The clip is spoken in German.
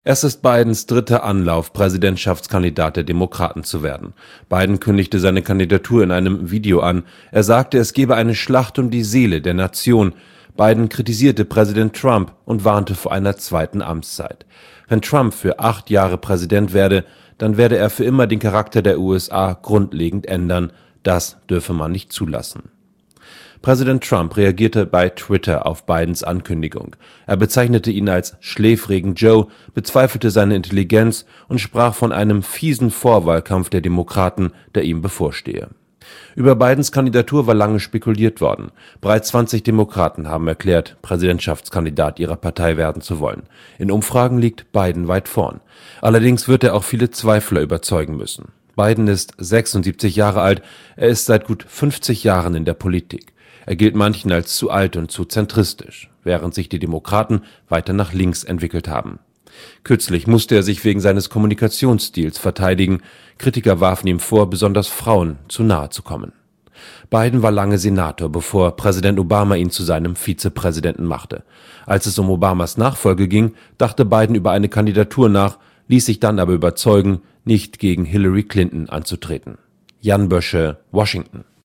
Es ist Bidens dritter Anlauf, Präsidentschaftskandidat der Demokraten zu werden. Biden kündigte seine Kandidatur in einem Video an. Er sagte, es gebe eine Schlacht um die Seele der Nation. Biden kritisierte Präsident Trump und warnte vor einer zweiten Amtszeit. Wenn Trump für 8 Jahre Präsident werde, dann werde er für immer den Charakter der USA grundlegend ändern. Das dürfe man nicht zulassen. Präsident Trump reagierte bei Twitter auf Bidens Ankündigung. Er bezeichnete ihn als schläfrigen Joe, bezweifelte seine Intelligenz und sprach von einem fiesen Vorwahlkampf der Demokraten, der ihm bevorstehe. Über Bidens Kandidatur war lange spekuliert worden. Bereits 20 Demokraten haben erklärt, Präsidentschaftskandidat ihrer Partei werden zu wollen. In Umfragen liegt Biden weit vorn. Allerdings wird er auch viele Zweifler überzeugen müssen. Biden ist 76 Jahre alt, er ist seit gut 50 Jahren in der Politik. Er gilt manchen als zu alt und zu zentristisch, während sich die Demokraten weiter nach links entwickelt haben. Kürzlich musste er sich wegen seines Kommunikationsstils verteidigen. Kritiker warfen ihm vor, besonders Frauen zu nahe zu kommen. Biden war lange Senator, bevor Präsident Obama ihn zu seinem Vizepräsidenten machte. Als es um Obamas Nachfolge ging, dachte Biden über eine Kandidatur nach, ließ sich dann aber überzeugen, nicht gegen Hillary Clinton anzutreten. Jan Bösche, Washington.